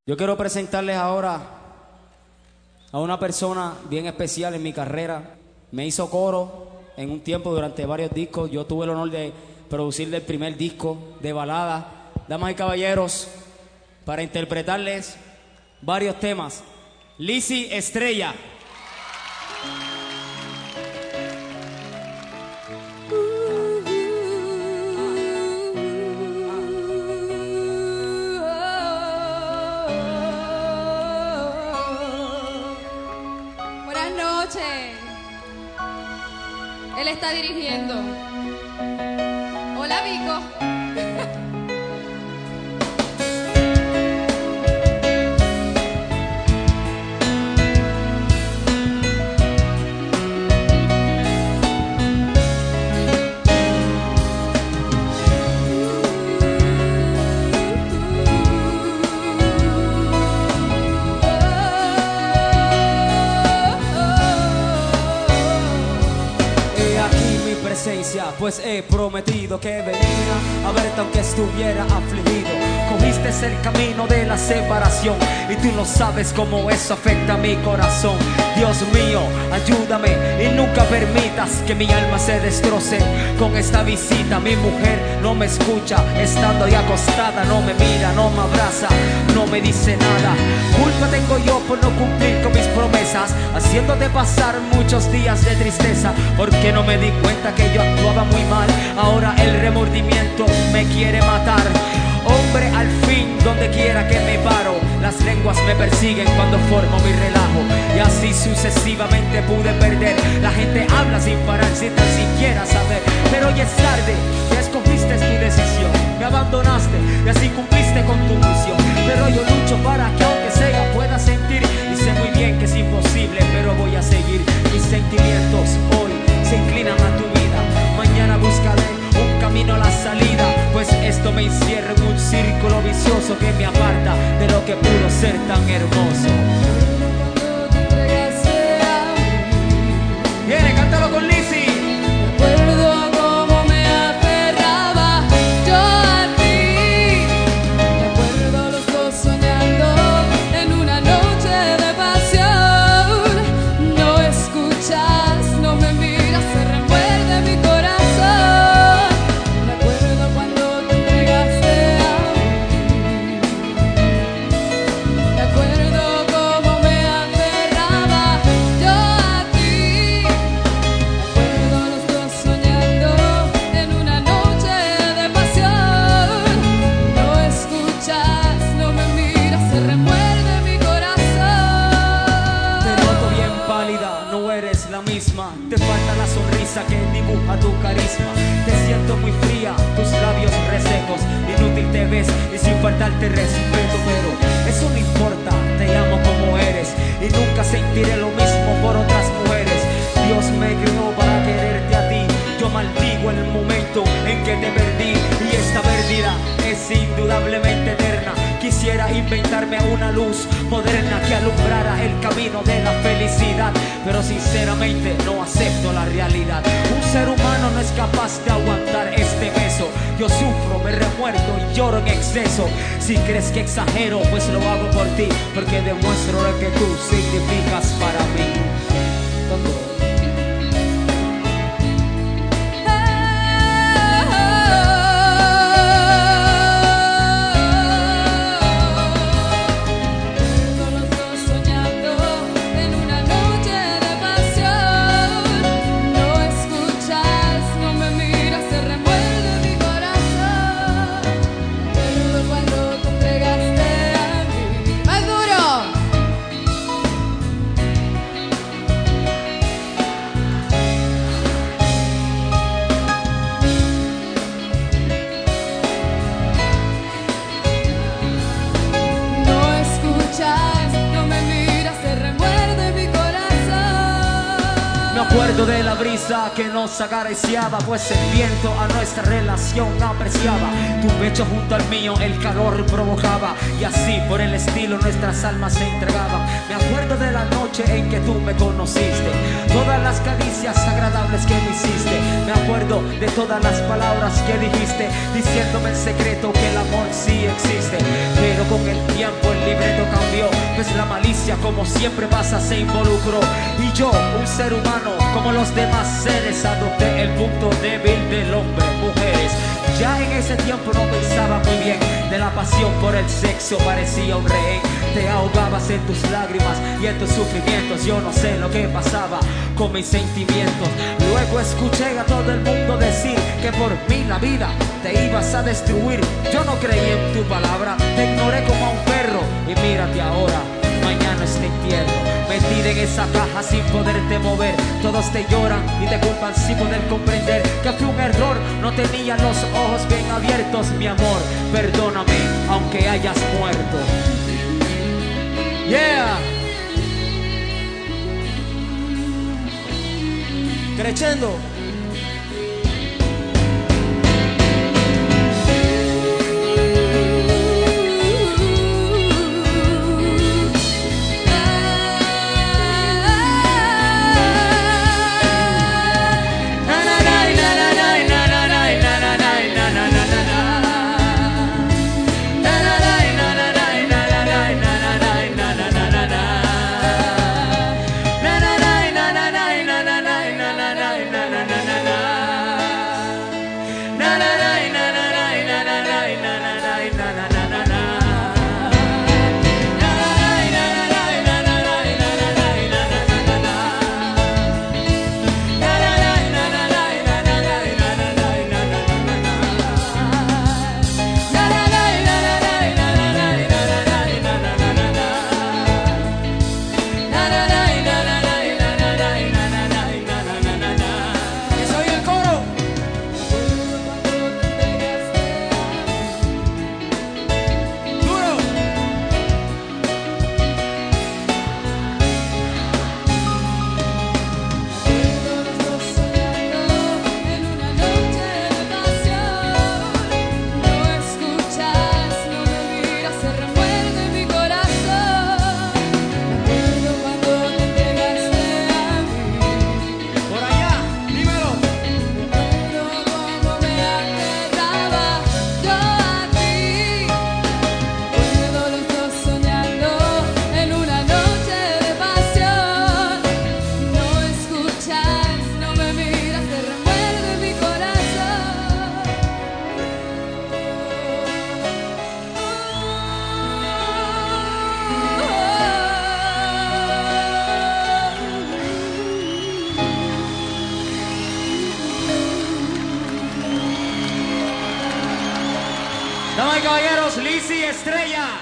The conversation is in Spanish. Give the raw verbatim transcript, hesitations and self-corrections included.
Yo quiero presentarles ahora a una persona bien especial en mi carrera. Me hizo coro en un tiempo durante varios discos. Yo tuve el honor de producirle el primer disco de balada. Damas y caballeros, para interpretarles varios temas, Lizzy Estrella. Buenas noches. Él está dirigiendo. Hola, Vico. Pues he prometido que venía a verte aunque estuviera afligido. Cogiste el camino de la separación y tú no sabes cómo eso afecta a mi corazón. Dios mío, ayúdame y nunca permitas que mi alma se destroce con esta visita. Mi mujer no me escucha, estando ahí acostada, no me mira, no me abraza, no me dice nada. Culpa tengo yo por no cumplir con mis promesas, haciéndote pasar muchos días de tristeza, porque no me di cuenta que yo actuaba muy mal. Ahora el remordimiento me quiere matar. Hombre, al fin, donde quiera que me paro, las lenguas me persiguen cuando formo mi relajo. Y así sucesivamente pude perder. La gente habla sin parar, sin tan siquiera saber. Pero hoy es tarde, ya escogiste tu decisión. Me abandonaste y así cumpliste con tu misión. Pero yo lucho para que aunque sea pueda sentir. Y sé muy bien que es imposible, pero voy a seguir. Mis sentimientos hoy se inclinan a tu vida. Mañana buscaré un camino a la salida, pues esto me encierra en un círculo vicioso que me aparta de lo que pudo ser tan hermoso. Viene, cántalo con Lizzy. Recuerdo cómo me aferraba yo a ti. Recuerdo los dos soñando en una noche de pasión. No escuchas, no me miras, se remuerde mi corazón. Te falta la sonrisa que dibuja tu carisma. Te siento muy fría, tus labios resecos. Inútil te ves y sin faltarte respeto. Pero eso no importa, te amo como eres y nunca sentiré lo mismo por otras mujeres. Dios me creó para quererte a ti. Yo maldigo el momento en que te perdí, y esta pérdida es indudablemente eterna. Quisiera inventarme una luz moderna que alumbrara el camino de la felicidad, pero sinceramente no acepto la realidad. Un ser humano no es capaz de aguantar este beso. Yo sufro, me remuerdo y lloro en exceso. Si crees que exagero, pues lo hago por ti, porque demuestro lo que tú significas para mí. ¿Dónde? Recuerdo de la brisa que nos acariciaba, pues el viento a nuestra relación apreciaba. Tu pecho junto al mío el calor provocaba, y así por el estilo nuestras almas se entregaban. Me acuerdo de la noche en que tú me conociste, todas las caricias agradables que me hiciste. Me acuerdo de todas las palabras que dijiste, diciéndome en secreto que el amor sí existe. Pero con el tiempo el libreto vez la malicia como siempre pasa se involucró. Y yo, un ser humano como los demás seres, adopté el punto débil del hombre, mujeres. Ya en ese tiempo no pensaba muy bien de la pasión por el sexo, parecía un rehén. Te ahogabas en tus lágrimas y en tus sufrimientos. Yo no sé lo que pasaba con mis sentimientos. Luego escuché a todo el mundo decir que por mí la vida te ibas a destruir. Yo no creí en tu palabra, te ignoré como a un perro. Y mírate ahora, mañana este entierro, metida en esa caja sin poderte mover. Todos te lloran y te culpan sin poder comprender que fue un error, no tenía los ojos bien abiertos. Mi amor, perdóname aunque hayas muerto. Yeah. Crescendo. Damas y caballeros, Lizzy Estrella.